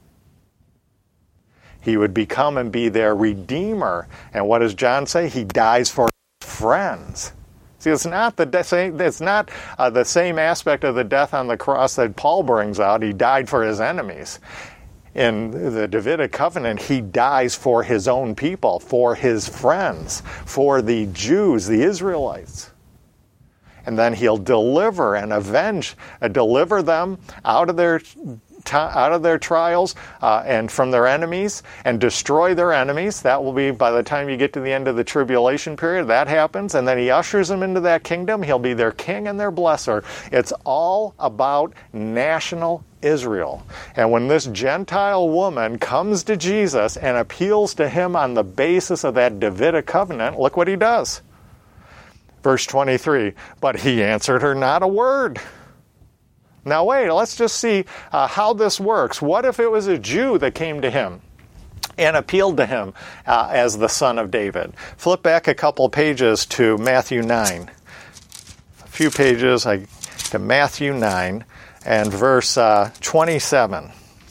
He would become and be their redeemer. And what does John say? He dies for his friends. See, it's not the de- same, it's not uh, the same aspect of the death on the cross that Paul brings out. He died for his enemies. In the Davidic covenant, he dies for his own people, for his friends, for the Jews, the Israelites. And then he'll deliver and avenge, uh, deliver them out of their out of their trials uh, and from their enemies and destroy their enemies. That will be by the time you get to the end of the tribulation period. That happens. And then he ushers them into that kingdom. He'll be their king and their blesser. It's all about national Israel. And when this Gentile woman comes to Jesus and appeals to him on the basis of that Davidic covenant, look what he does. Verse twenty-three, but he answered her not a word. Now wait, let's just see uh, how this works. What if it was a Jew that came to him and appealed to him uh, as the son of David? Flip back a couple pages to Matthew nine. A few pages I, to Matthew nine and verse uh, twenty-seven.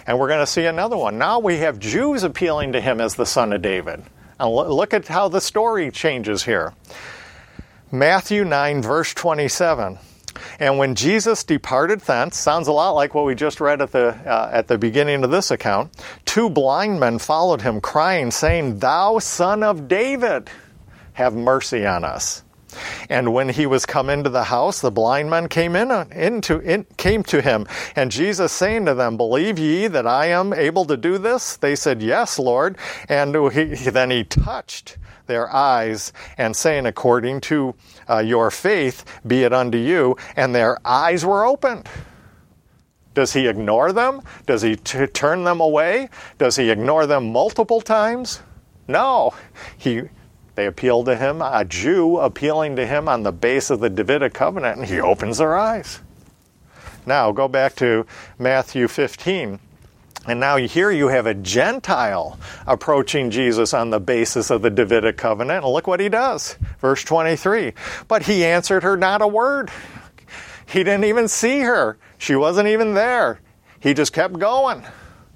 And we're going to see another one. Now we have Jews appealing to him as the Son of David. And look at how the story changes here. Matthew nine, verse twenty-seven. And when Jesus departed thence, sounds a lot like what we just read at the uh, at the beginning of this account, two blind men followed him, crying, saying, Thou Son of David, have mercy on us. And when he was come into the house, the blind men came in, into in, came to him, and Jesus saying to them, Believe ye that I am able to do this? They said, Yes, Lord. And he, then he touched their eyes, and saying, According to uh, your faith, be it unto you. And their eyes were opened. Does he ignore them? Does he t- turn them away? Does he ignore them multiple times? No. He. They appeal to him, a Jew appealing to him on the base of the Davidic covenant, and he opens their eyes. Now, go back to Matthew fifteen. And now here you have a Gentile approaching Jesus on the basis of the Davidic covenant. And look what he does. Verse twenty-three. But he answered her not a word. He didn't even see her. She wasn't even there. He just kept going.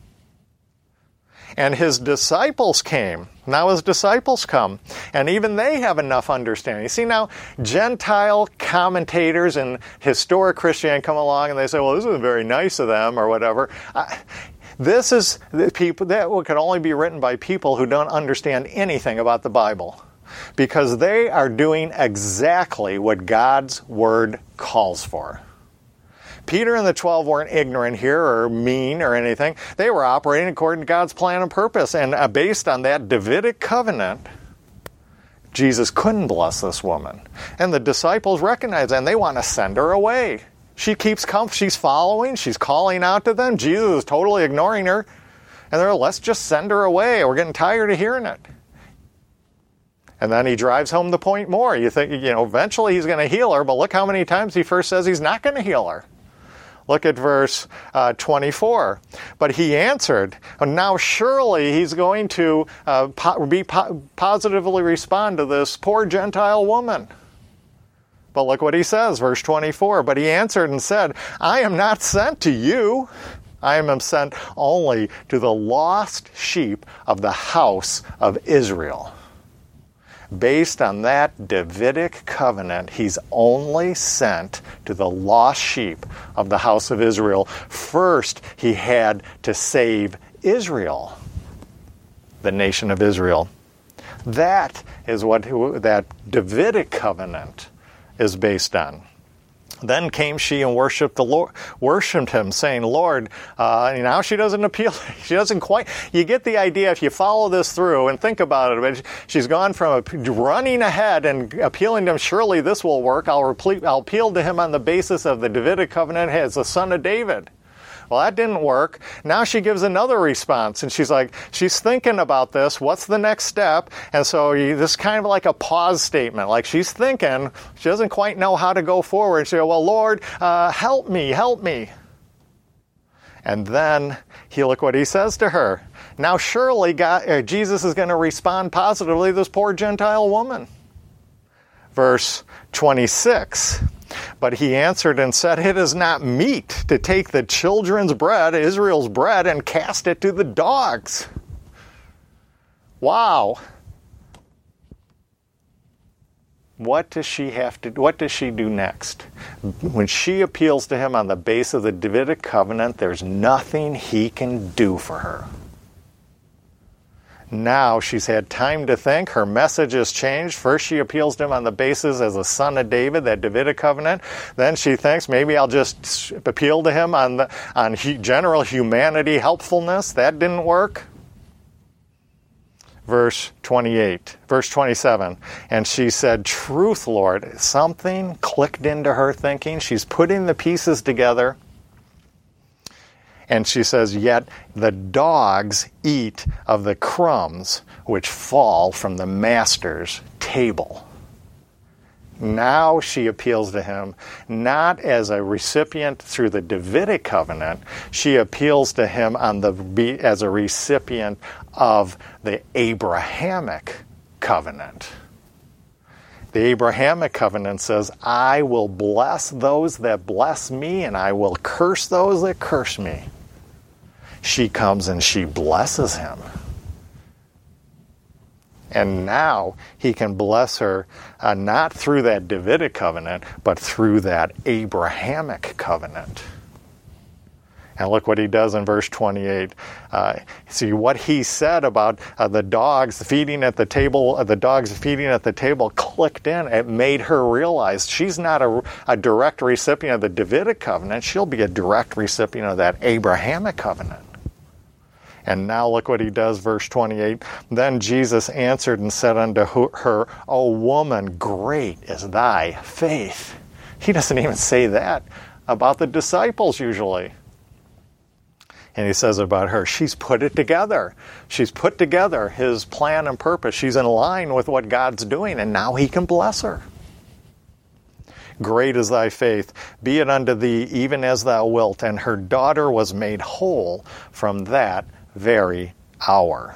And his disciples came. Now his disciples come. And even they have enough understanding. You see, now Gentile commentators and historic Christianity come along and they say, well, this isn't very nice of them or whatever. I, this is the people that can only be written by people who don't understand anything about the Bible. Because they are doing exactly what God's Word calls for. Peter and the twelve weren't ignorant here or mean or anything. They were operating according to God's plan and purpose. And uh, based on that Davidic covenant, Jesus couldn't bless this woman. And the disciples recognize that, and they want to send her away. She keeps coming. She's following. She's calling out to them. Jesus is totally ignoring her. And they're like, let's just send her away. We're getting tired of hearing it. And then he drives home the point more. You think, you know, eventually he's going to heal her, but look how many times he first says he's not going to heal her. Look at verse uh, twenty-four. But he answered, now surely he's going to uh, po- be po- positively respond to this poor Gentile woman. But look what he says, verse twenty-four. But he answered and said, I am not sent to you. I am sent only to the lost sheep of the house of Israel. Based on that Davidic covenant, he's only sent to the lost sheep of the house of Israel. First, he had to save Israel, the nation of Israel. That is what that Davidic covenant is based on. Then came she and worshipped the Lord, worshipped him, saying, Lord, uh, now she doesn't appeal. She doesn't quite, you get the idea if you follow this through and think about it. But she's gone from running ahead and appealing to him, surely this will work. I'll, repeat, I'll appeal to him on the basis of the Davidic covenant as the son of David. Well, that didn't work. Now she gives another response, and she's like, she's thinking about this. What's the next step? And so you, this is kind of like a pause statement. Like she's thinking, she doesn't quite know how to go forward. She goes, well, Lord, uh, help me, help me. And then he look what he says to her. Now surely God, uh, Jesus is going to respond positively to this poor Gentile woman. Verse twenty-six. But he answered and said, it is not meet to take the children's bread, Israel's bread, and cast it to the dogs. Wow. What does she have to, what does she do next? When she appeals to him on the base of the Davidic covenant, there's nothing he can do for her. Now she's had time to think. Her message has changed. First she appeals to him on the basis as a son of David, that Davidic covenant. Then she thinks maybe I'll just appeal to him on the on general humanity, helpfulness. That didn't work. Verse twenty-eight, verse twenty-seven. And she said, truth, Lord. Something clicked into her thinking. She's putting the pieces together. And she says, yet the dogs eat of the crumbs which fall from the master's table. Now she appeals to him, not as a recipient through the Davidic covenant. She appeals to him on the as a recipient of the Abrahamic covenant. The Abrahamic covenant says, I will bless those that bless me, and I will curse those that curse me. she comes and she blesses him. And now he can bless her uh, not through that Davidic covenant, but through that Abrahamic covenant. And look what he does in verse twenty-eight. Uh, see what he said about uh, the dogs feeding at the table, uh, the dogs feeding at the table clicked in. It made her realize she's not a, a direct recipient of the Davidic covenant. She'll be a direct recipient of that Abrahamic covenant. And now look what he does, verse twenty-eight. Then Jesus answered and said unto her, O woman, great is thy faith. He doesn't even say that about the disciples usually. And he says about her, she's put it together. She's put together his plan and purpose. She's in line with what God's doing, and now he can bless her. Great is thy faith, be it unto thee even as thou wilt. And her daughter was made whole from that very hour.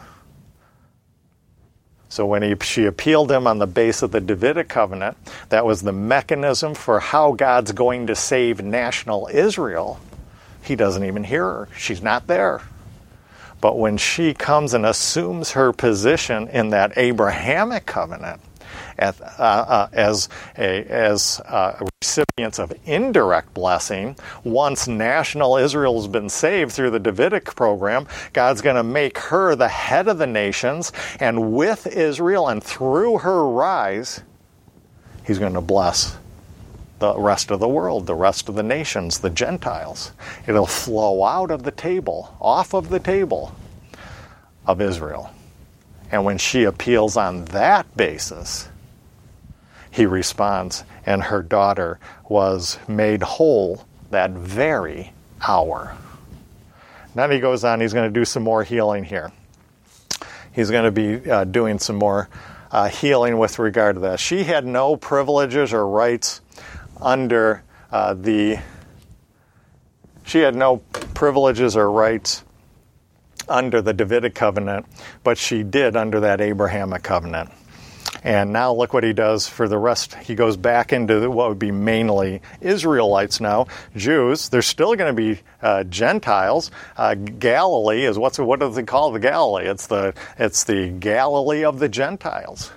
So when he, she appealed him on the base of the Davidic covenant, that was the mechanism for how God's going to save national Israel. He doesn't even hear her. She's not there. But when she comes and assumes her position in that Abrahamic covenant as, uh, uh, as, a, as uh, recipients of indirect blessing, once national Israel has been saved through the Davidic program, God's going to make her the head of the nations, and with Israel and through her rise, he's going to bless the rest of the world, the rest of the nations, the Gentiles. It'll flow out of the table, off of the table of Israel. And when she appeals on that basis, he responds, and her daughter was made whole that very hour. Then he goes on, he's going to do some more healing here. He's going to be uh, doing some more uh, healing with regard to that. She had no privileges or rights under uh, the, she had no privileges or rights under the Davidic covenant, but she did under that Abrahamic covenant. And now look what he does for the rest. He goes back into what would be mainly Israelites now, Jews. There's still going to be uh, Gentiles. Uh, Galilee is what's what do they call the Galilee? It's the it's the Galilee of the Gentiles.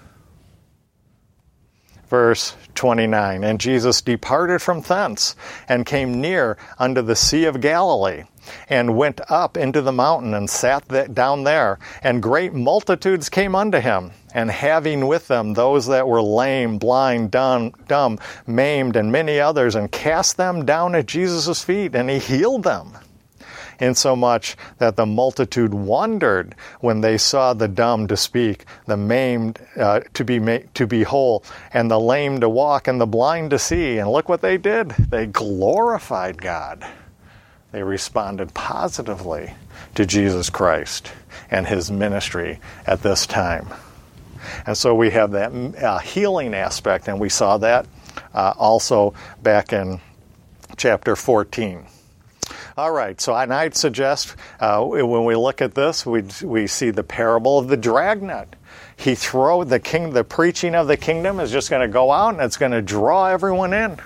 Verse twenty-nine, and Jesus departed from thence, and came near unto the Sea of Galilee, and went up into the mountain, and sat th- down there. And great multitudes came unto him, and having with them those that were lame, blind, dumb, dumb, maimed, and many others, and cast them down at Jesus' feet, and he healed them. Insomuch that the multitude wondered when they saw the dumb to speak, the maimed uh, to be ma- to be whole, and the lame to walk, and the blind to see. And look what they did. They glorified God. They responded positively to Jesus Christ and his ministry at this time. And so we have that uh, healing aspect, and we saw that uh, also back in chapter fourteen. All right, so and I'd suggest uh, when we look at this, we we see the parable of the dragnet. He throw the king, the preaching of the kingdom is just going to go out and it's going to draw everyone in.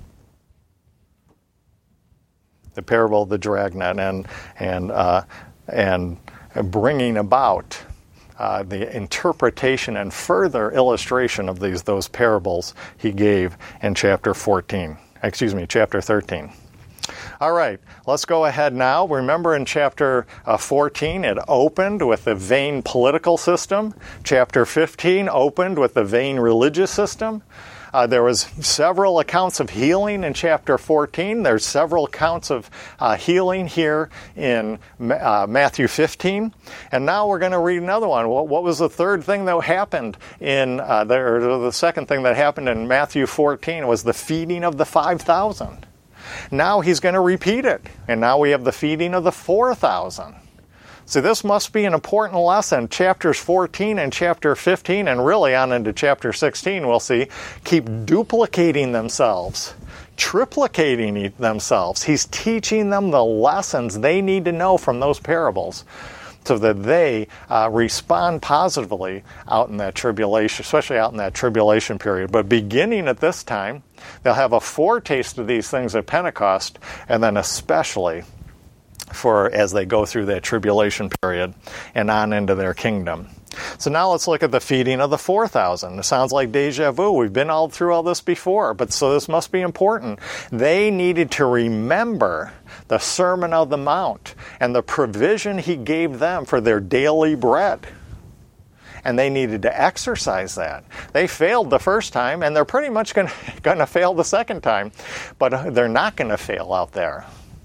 The parable of the dragnet and and uh, and bringing about uh, the interpretation and further illustration of these those parables he gave in chapter fourteen. Excuse me, chapter thirteen. All right, let's go ahead now. Remember in chapter uh, fourteen, it opened with the vain political system. Chapter fifteen opened with the vain religious system. Uh, there was several accounts of healing in chapter fourteen. There's several accounts of uh, healing here in uh, Matthew fifteen. And now we're going to read another one. What, what was the third thing that happened in, uh, the, or the second thing that happened in Matthew fourteen was the feeding of the five thousand. Now he's going to repeat it. And now we have the feeding of the four thousand. So this must be an important lesson. Chapters fourteen and chapter fifteen, and really on into chapter sixteen, we'll see, keep duplicating themselves, triplicating themselves. He's teaching them the lessons they need to know from those parables so that they uh, respond positively out in that tribulation, especially out in that tribulation period. But beginning at this time, they'll have a foretaste of these things at Pentecost, and then especially for as they go through that tribulation period and on into their kingdom. So now let's look at the feeding of the four thousand. It sounds like deja vu. We've been all through all this before, but so this must be important. They needed to remember the Sermon on the Mount and the provision he gave them for their daily bread. And they needed to exercise that. They failed the first time, and they're pretty much going to fail the second time, but they're not going to fail out there.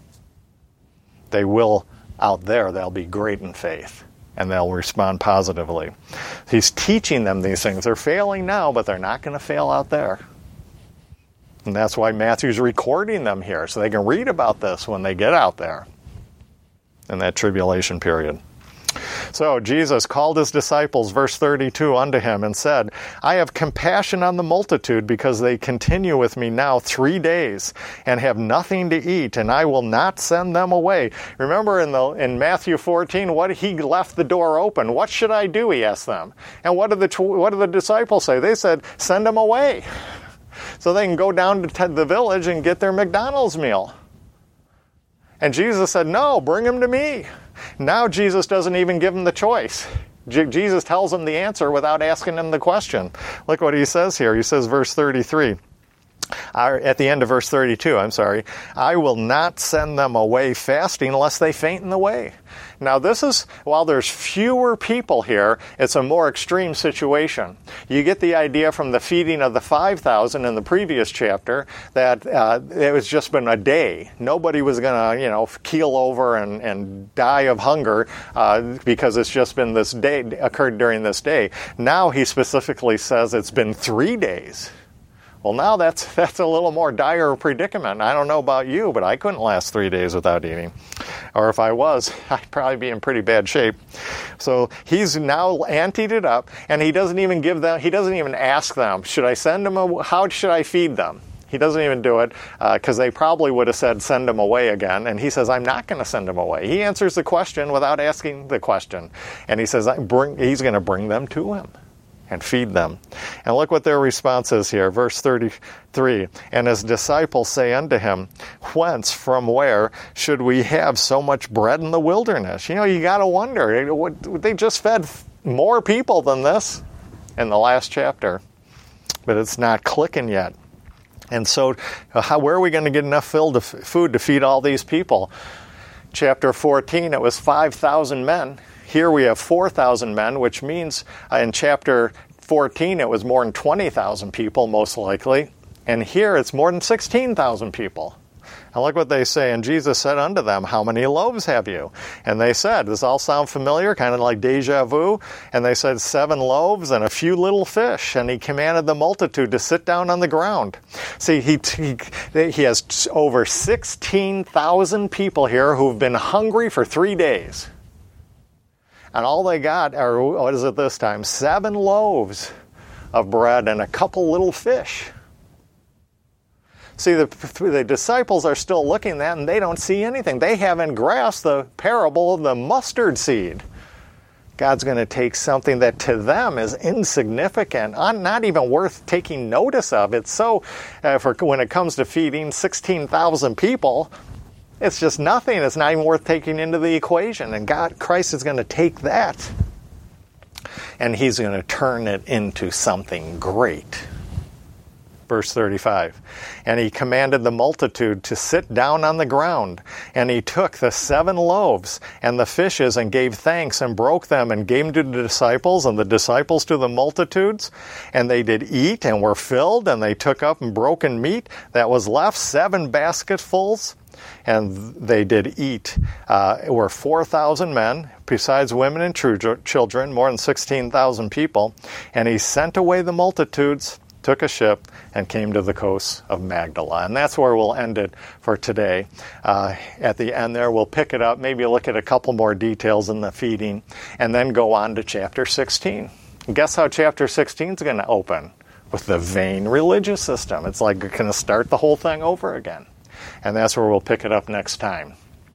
They will out there. They'll be great in faith, and they'll respond positively. He's teaching them these things. They're failing now, but they're not going to fail out there. And that's why Matthew's recording them here, so they can read about this when they get out there in that tribulation period. So Jesus called his disciples, verse thirty-two, unto him and said, I have compassion on the multitude because they continue with me now three days and have nothing to eat, and I will not send them away. Remember in the in Matthew fourteen, what he left the door open. What should I do? He asked them. And what did the what did the disciples say? They said, send them away, so they can go down to the village and get their McDonald's meal. And Jesus said, no, bring them to me. Now Jesus doesn't even give them the choice. J- Jesus tells them the answer without asking them the question. Look what he says here. He says, verse thirty-three, I, at the end of verse thirty-two, I'm sorry, I will not send them away fasting lest they faint in the way. Now this is, while there's fewer people here, it's a more extreme situation. You get the idea from the feeding of the five thousand in the previous chapter that uh, it was just been a day. Nobody was going to, you know, keel over and, and die of hunger uh, because it's just been this day, occurred during this day. Now he specifically says it's been three days. Well, now that's that's a little more dire predicament. I don't know about you, but I couldn't last three days without eating. Or if I was, I'd probably be in pretty bad shape. So he's now anteed it up, and he doesn't even give them, he doesn't even ask them, should I send them, a, how should I feed them? He doesn't even do it because uh, they probably would have said, send them away again. And he says, I'm not going to send them away. He answers the question without asking the question. And he says, bring, he's going to bring them to him and feed them. And look what their response is here, verse thirty-three. And his disciples say unto him, whence, from where, should we have so much bread in the wilderness? You know, you got to wonder, they just fed more people than this in the last chapter, but it's not clicking yet. And so how, where are we going to get enough food to feed all these people? Chapter fourteen, it was five thousand men. Here we have four thousand men, which means uh, in chapter fourteen it was more than twenty thousand people, most likely. And here it's more than sixteen thousand people. And look what they say. And Jesus said unto them, how many loaves have you? And they said, does this all sound familiar? Kind of like deja vu. And they said, seven loaves and a few little fish. And he commanded the multitude to sit down on the ground. See, he he, he has over sixteen thousand people here who've been hungry for three days. And all they got are, what is it this time? Seven loaves of bread and a couple little fish. See, the, the disciples are still looking at that and they don't see anything. They haven't grasped the parable of the mustard seed. God's going to take something that to them is insignificant, not even worth taking notice of. It's so, uh, for when it comes to feeding sixteen thousand people, it's just nothing. It's not even worth taking into the equation. And God, Christ is going to take that and he's going to turn it into something great. Verse thirty-five, and he commanded the multitude to sit down on the ground. And he took the seven loaves and the fishes and gave thanks and broke them and gave them to the disciples and the disciples to the multitudes. And they did eat and were filled, and they took up and broken meat that was left, seven basketfuls. And they did eat. Uh, it were four thousand men, besides women and children, more than sixteen thousand people. And he sent away the multitudes, took a ship, and came to the coast of Magdala. And that's where we'll end it for today. Uh, at the end there, we'll pick it up, maybe look at a couple more details in the feeding, and then go on to chapter sixteen. And guess how chapter sixteen is going to open? With the vain religious system. It's like going to start the whole thing over again. And that's where we'll pick it up next time.